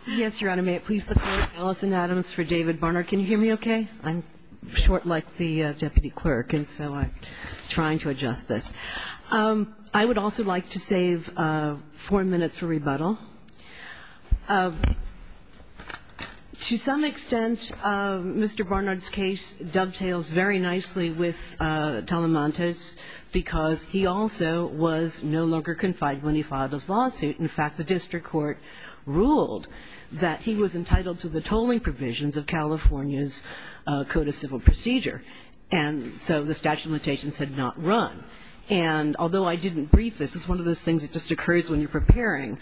Yes, Your Honor. May it please the Court. Allison Adams for David Barnard. Can you hear me okay? I'm short like the deputy clerk, and so I'm trying to adjust this. I would also like to save 4 minutes for rebuttal. To some extent, Mr. Barnard's case dovetails very nicely with Talamantes because he also was no longer confined when he filed his lawsuit. In fact, the district court ruled that he was entitled to the tolling provisions of California's Code of Civil Procedure, and so the statute of limitations had not run. And although I didn't brief this, it's one of those things that just occurs when you're preparing.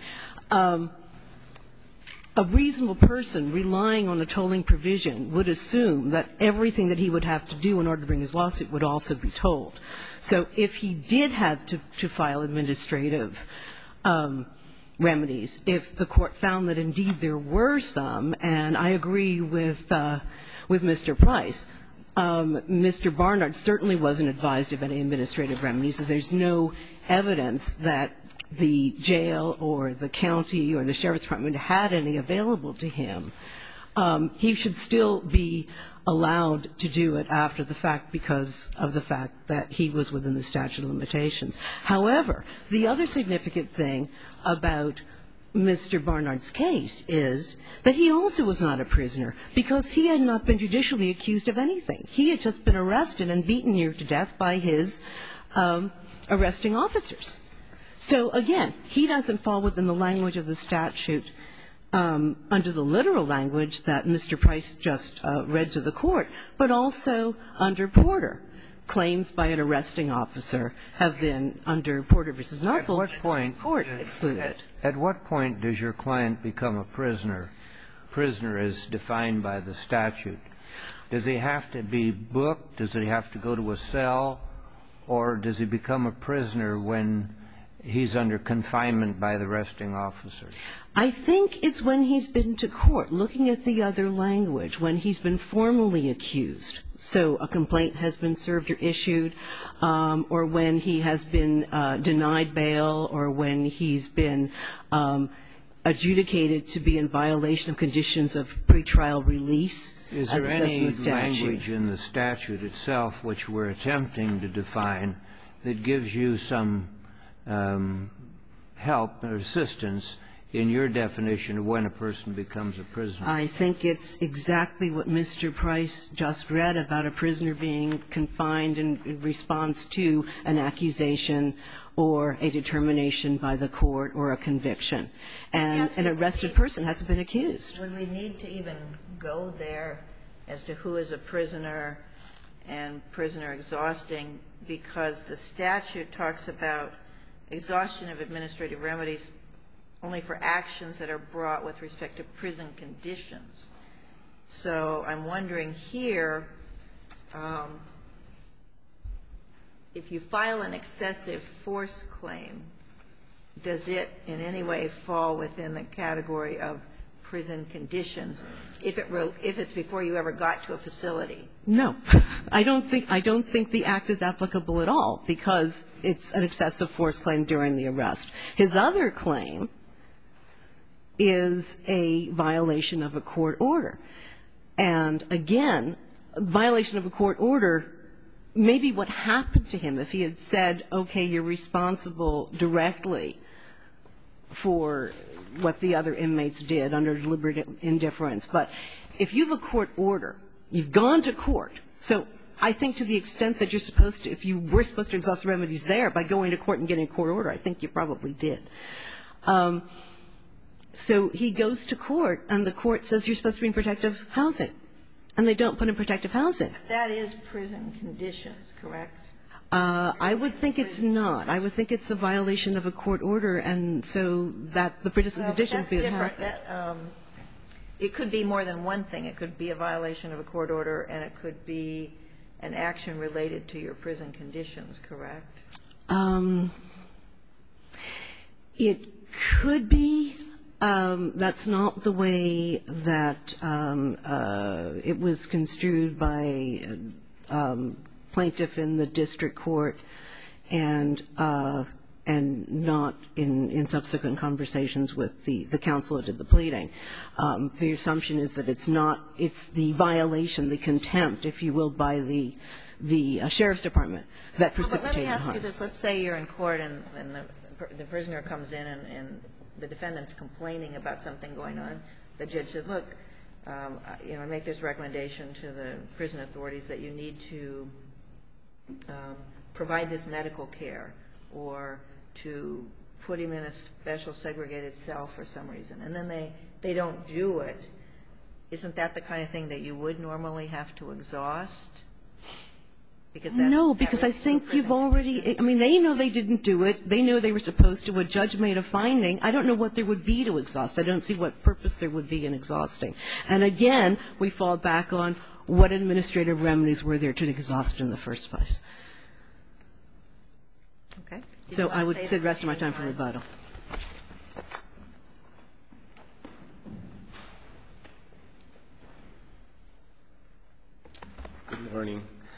A reasonable person relying on a tolling provision would assume that everything that he would have to do in order to bring his lawsuit would also be tolled. So if he did have to file administrative remedies, if the court found that indeed there were some, and I agree with Mr. Price, Mr. Barnard certainly wasn't advised of any administrative remedies, so there's no evidence that the jail or the county or the sheriff's department had any available to him. He should still be allowed to do it after the fact because of the fact that he was within the statute of limitations. However, the other significant thing about Mr. Barnard's case is that he also was not a prisoner because he had not been judicially accused of anything. He had just been arrested and beaten near to death by his arresting officers. So, again, he doesn't fall within the language of the statute under the literal language that Mr. Price just read to the court, but also under Porter. Claims by an arresting officer have been under Porter v. Nussel excluded. At what point does your client become a prisoner? Prisoner is defined by the statute. Does he have to be booked? Does he have to go to a cell? Or does he become a prisoner when he's under confinement by the arresting officer? I think it's when he's been to court, looking at the other language, when he's been formally accused. So a complaint has been served or issued, or when he has been denied bail, or when he's been adjudicated to be in violation of conditions of pretrial release. Is there any language in the statute itself which we're attempting to define that gives you some help or assistance in your definition of when a person becomes a prisoner? I think it's exactly what Mr. Price just read about a prisoner being confined in response to an accusation or a determination by the court or a conviction. And an arrested person hasn't been accused. Would we need to even go there as to who is a prisoner and prisoner exhausting, because the statute talks about exhaustion of administrative remedies only for actions that are brought with respect to prison conditions. So I'm wondering here, if you file an excessive force claim, does it in any way fall within the category of prison conditions if it's before you ever got to a facility? No. I don't think the act is applicable at all because it's an excessive force claim during the arrest. His other claim is a violation of a court order. And again, violation of a court order may be what happened to him if he had said, okay, you're responsible directly for what the other inmates did under deliberate indifference. But if you have a court order, you've gone to court. So I think to the extent that you're supposed to, if you were supposed to exhaust remedies there by going to court and getting a court order, I think you probably did. So he goes to court, and the court says you're supposed to be in protective housing. And they don't put him in protective housing. That is prison conditions, correct? I would think it's not. I would think it's a violation of a court order, and so that the prison conditions would happen. It could be more than one thing. It could be a violation of a court order, and it could be an action related to your prison conditions, correct? It could be. That's not the way that it was construed by plaintiff in the district court. And not in subsequent conversations with the counsel that did the pleading. The assumption is that it's the violation, the contempt, if you will, by the sheriff's department that precipitated the harm. But let me ask you this. Let's say you're in court and the prisoner comes in and the defendant's complaining about something going on. The judge says, look, I make this recommendation to the prison authorities that you need to provide this medical care or to put him in a special segregated cell for some reason. And then they don't do it. Isn't that the kind of thing that you would normally have to exhaust? No, because I think you've already, I mean, they know they didn't do it. They knew they were supposed to. A judge made a finding. I don't know what there would be to exhaust. I don't see what purpose there would be in exhausting. And again, we fall back on what administrative remedies were there to exhaust in the first place. Okay. So I would save the rest of my time for rebuttal. Good morning.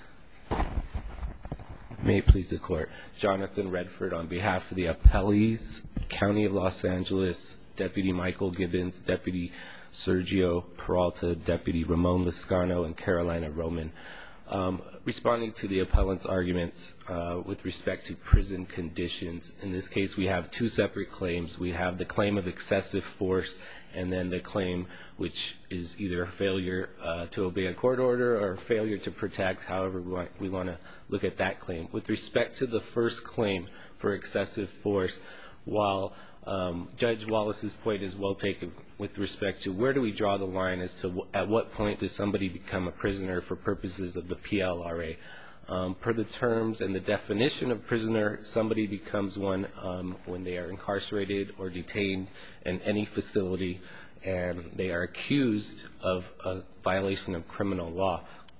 May it please the Court. Jonathan Redford on behalf of the appellees, County of Los Angeles, Deputy Michael Gibbons, Deputy Sergio Peralta, Deputy Ramon Lascano, and Carolina Roman. Responding to the appellant's arguments with respect to prison conditions, in this case we have two separate claims. We have the claim of excessive force and then the claim which is either a failure to obey a court order or a failure to protect, however we want to look at that claim. With respect to the first claim for excessive force, while Judge Wallace's point is well taken with respect to where do we draw the line as to at what point does somebody become a prisoner for purposes of the PLRA. Per the terms and the definition of prisoner, somebody becomes one when they are incarcerated or detained in any facility and they are accused of a violation of criminal law.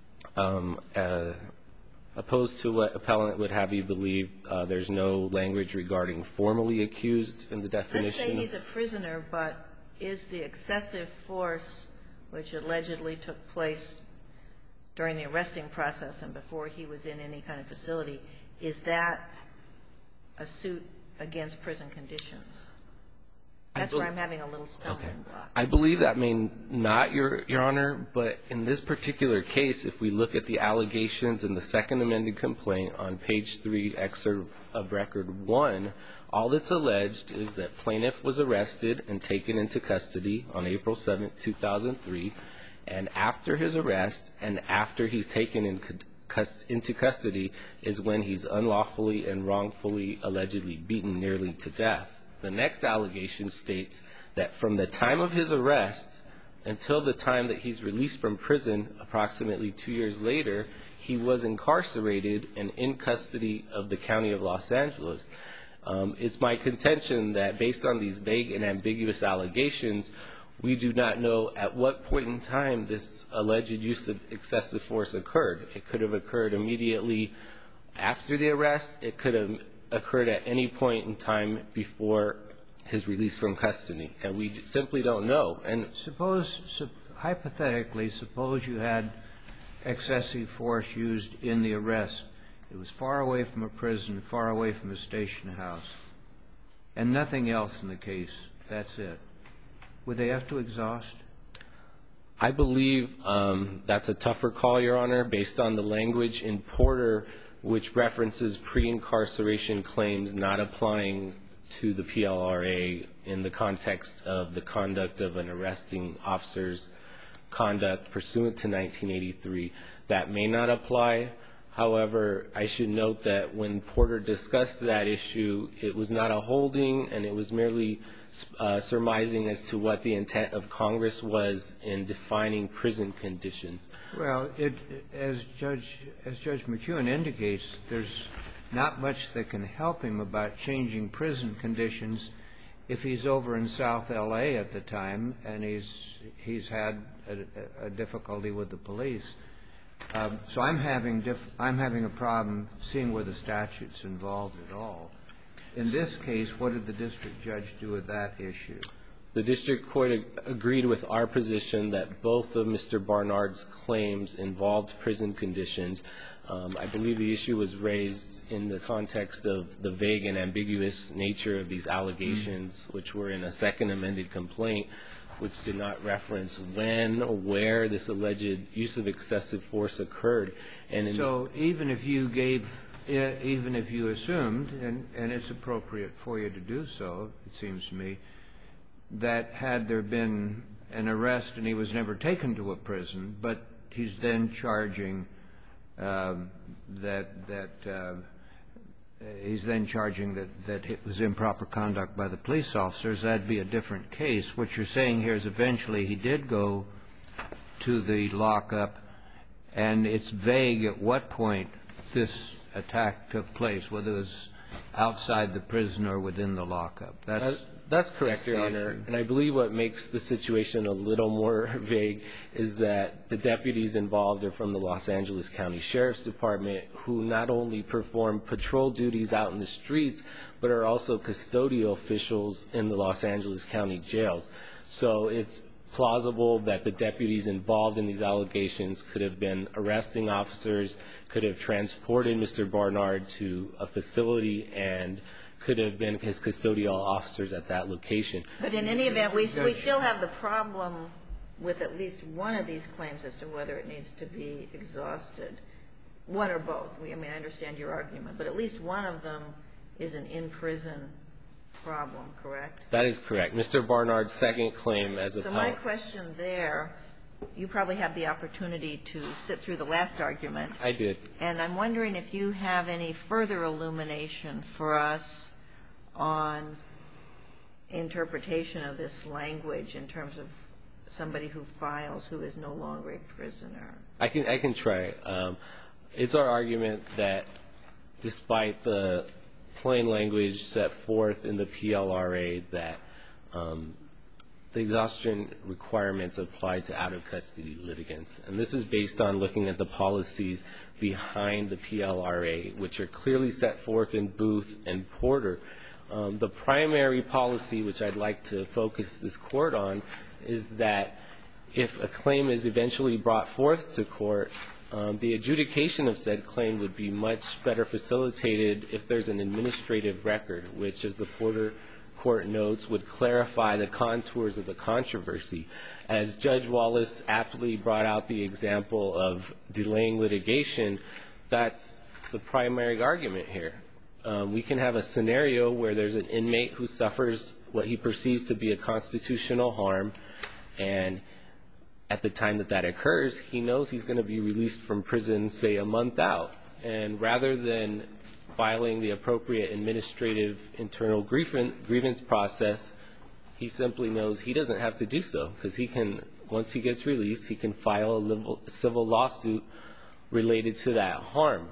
Opposed to what appellant would have you believe, there's no language regarding formally accused in the definition. Let's say he's a prisoner, but is the excessive force which allegedly took place during the arresting process and before he was in any kind of facility, is that a suit against prison conditions? That's where I'm having a little stumbling block. I believe that may not, Your Honor, but in this particular case, if we look at the allegations in the second amended complaint on page 3, excerpt of record 1, all that's alleged is that plaintiff was arrested and taken into custody on April 7, 2003, and after his arrest and after he's taken into custody is when he's unlawfully and wrongfully allegedly beaten nearly to death. The next allegation states that from the time of his arrest until the time that he's released from prison, approximately 2 years later, he was incarcerated and in custody of the County of Los Angeles. It's my contention that based on these vague and ambiguous allegations, we do not know at what point in time this alleged use of excessive force occurred. It could have occurred immediately after the arrest. It could have occurred at any point in time before his release from custody, and we simply don't know. And hypothetically, suppose you had excessive force used in the arrest. It was far away from a prison, far away from a station house, and nothing else in the case. That's it. Would they have to exhaust? I believe that's a tougher call, Your Honor, based on the language in Porter, which references pre-incarceration claims not applying to the PLRA in the context of the conduct of an arresting officer's conduct pursuant to 1983. That may not apply. However, I should note that when Porter discussed that issue, it was not a holding, and it was merely surmising as to what the intent of Congress was in defining prison conditions. Well, as Judge McEwen indicates, there's not much that can help him about changing prison conditions if he's over in South L.A. at the time and he's had a difficulty with the police. So I'm having a problem seeing where the statute's involved at all. In this case, what did the district judge do with that issue? The district court agreed with our position that both of Mr. Barnard's claims involved prison conditions. I believe the issue was raised in the context of the vague and ambiguous nature of these allegations, which were in a second amended complaint, which did not reference when or where this alleged use of excessive force occurred. And so even if you assumed, and it's appropriate for you to do so, it seems to me, that had there been an arrest and he was never taken to a prison, but he's then charging that it was improper conduct by the police officers, that'd be a different case. What you're saying here is eventually he did go to the lockup, and it's vague at what point this attack took place, whether it was outside the prison or within the lockup. That's correct, Your Honor. And I believe what makes the situation a little more vague is that the deputies involved are from the Los Angeles County Sheriff's Department, who not only perform patrol duties out in the streets, but are also custodial officials in the Los Angeles County jails. So it's plausible that the deputies involved in these allegations could have been arresting officers, could have transported Mr. Barnard to a facility, and could have been his custodial officers at that location. But in any event, we still have the problem with at least one of these claims as to whether it needs to be exhausted, one or both. I mean, I understand your argument, but at least one of them is an in-prison problem, correct? That is correct. Mr. Barnard's second claim as a So my question there, you probably have the opportunity to sit through the last argument. I did. And I'm wondering if you have any further illumination for us on interpretation of this language in terms of somebody who files who is no longer a prisoner. I can try. It's our argument that despite the plain language set forth in the PLRA that the exhaustion requirements apply to out-of-custody litigants. And this is based on looking at the policies behind the PLRA, which are clearly set forth in Booth and Porter. The primary policy, which I'd like to focus this court on, is that if a claim is eventually brought forth to court, the adjudication of said claim would be much better facilitated if there's an administrative record, which, as the Porter court notes, would clarify the contours of the controversy. As Judge Wallace aptly brought out the example of delaying litigation, that's the primary argument here. We can have a scenario where there's an inmate who suffers what he perceives to be a constitutional harm, and at the time that that occurs, he knows he's going to be released from prison, say, a month out. And rather than filing the appropriate administrative internal grievance process, he simply knows he doesn't have to do so, because he can, once he gets released, he can file a civil lawsuit related to that harm.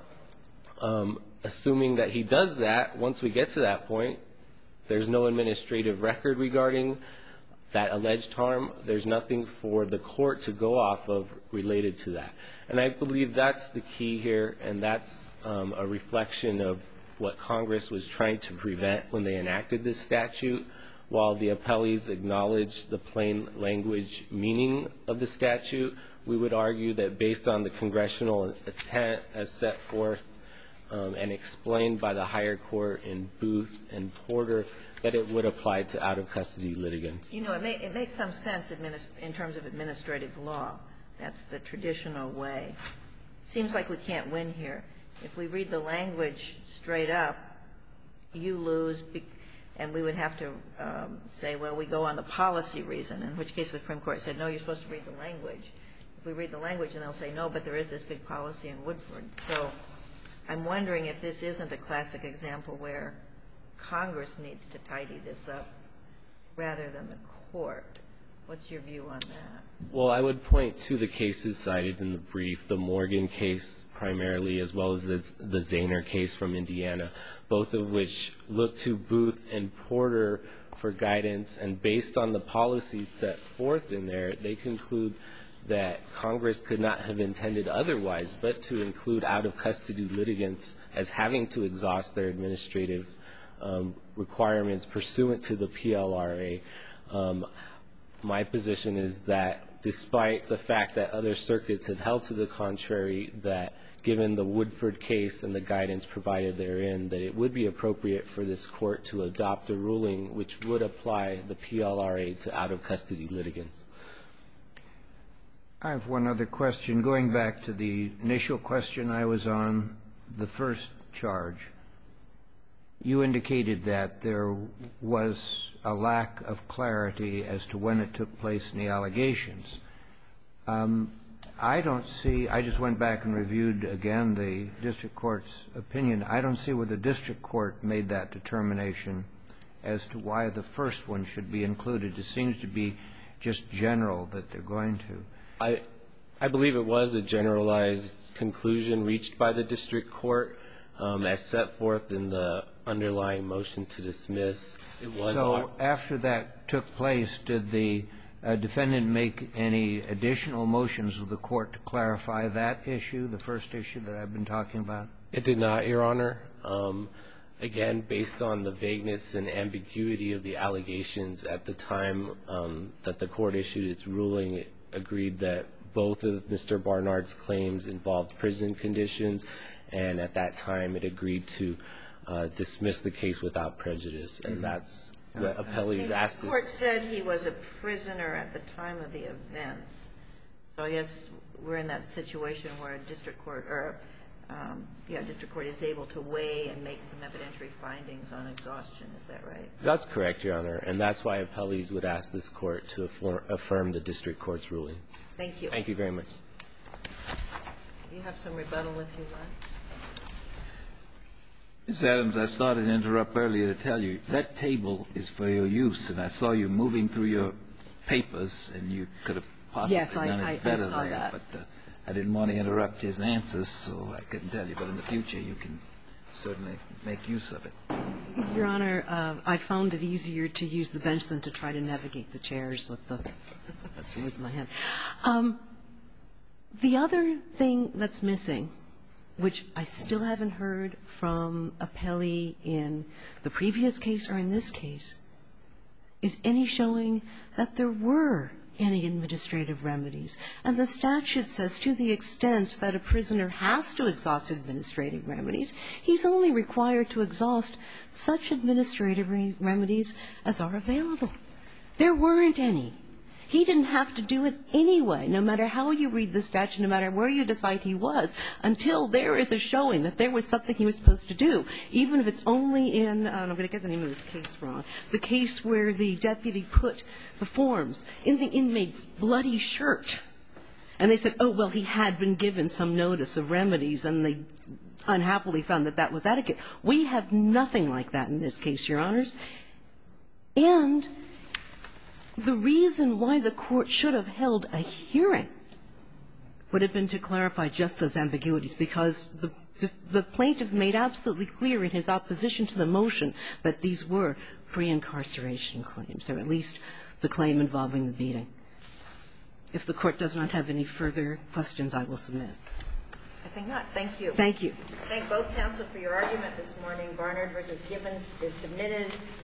Assuming that he does that, once we get to that point, there's no administrative record regarding that alleged harm. There's nothing for the court to go off of related to that. And I believe that's the key here, and that's a reflection of what Congress was trying to prevent when they enacted this statute. While the appellees acknowledge the plain language meaning of the statute, we would argue that based on the congressional intent as set forth and explained by the higher court in Booth and Porter, that it would apply to out-of-custody litigants. You know, it makes some sense in terms of administrative law. That's the traditional way. Seems like we can't win here. If we read the language straight up, you lose, and we would have to say, well, we go on the policy reason, in which case the Supreme Court said, no, you're supposed to read the language. If we read the language, and they'll say, no, but there is this big policy in Woodford. So I'm wondering if this isn't a classic example where Congress needs to tidy this up rather than the court. What's your view on that? Well, I would point to the cases cited in the brief, the Morgan case primarily, as well as the Zahner case from Indiana, both of which look to Booth and Porter for guidance. And based on the policies set forth in there, they conclude that Congress could not have intended otherwise but to include out-of-custody litigants as having to exhaust their administrative requirements pursuant to the PLRA. My position is that despite the fact that other circuits have held to the contrary, that given the Woodford case and the guidance provided therein, that it would be appropriate for this court to adopt a ruling which would apply the PLRA to out-of-custody litigants. I have one other question. Going back to the initial question I was on, the first charge, you indicated that there was a lack of clarity as to when it took place in the allegations. I don't see — I just went back and reviewed again the district court's opinion. I don't see where the district court made that determination as to why the first one should be included. It seems to be just general that they're going to. I believe it was a generalized conclusion reached by the district court as set forth in the underlying motion to dismiss. It was so after that took place, did the defendant make any additional motions with the court to clarify that issue, the first issue that I've been talking about? It did not, Your Honor. Again, based on the vagueness and ambiguity of the allegations at the time that the court issued its ruling, it agreed that both of Mr. Barnard's claims involved prison conditions, and at that time it agreed to dismiss the case without prejudice. And that's what appellees asked. The court said he was a prisoner at the time of the events. So I guess we're in that situation where a district court or district court is able to weigh and make some evidentiary findings on exhaustion. Is that right? That's correct, Your Honor. And that's why appellees would ask this court to affirm the district court's ruling. Thank you. Thank you very much. You have some rebuttal if you want. Ms. Adams, I started to interrupt earlier to tell you that table is for your use, and I saw you moving through your papers, and you could have possibly done it better there. That. But I didn't want to interrupt his answers, so I couldn't tell you. But in the future, you can certainly make use of it. Your Honor, I found it easier to use the bench than to try to navigate the chairs with my hand. The other thing that's missing, which I still haven't heard from appellee in the previous case or in this case, is any showing that there were any administrative remedies. And the statute says to the extent that a prisoner has to exhaust administrative remedies, he's only required to exhaust such administrative remedies as are available. There weren't any. He didn't have to do it anyway, no matter how you read the statute, no matter where you decide he was, until there is a showing that there was something he was supposed to do, even if it's only in, I'm going to get the name of this case wrong, the case where the deputy put the forms in the inmate's bloody shirt. And they said, oh, well, he had been given some notice of remedies, and they unhappily found that that was adequate. We have nothing like that in this case, Your Honors. And the reason why the court should have held a hearing would have been to clarify just those ambiguities, because the plaintiff made absolutely clear in his opposition to the motion that these were pre-incarceration claims, or at least the claim involving the beating. If the Court does not have any further questions, I will submit. I think not. Thank you. Thank you. Thank both counsel for your argument this morning. Barnard v. Gibbons is submitted.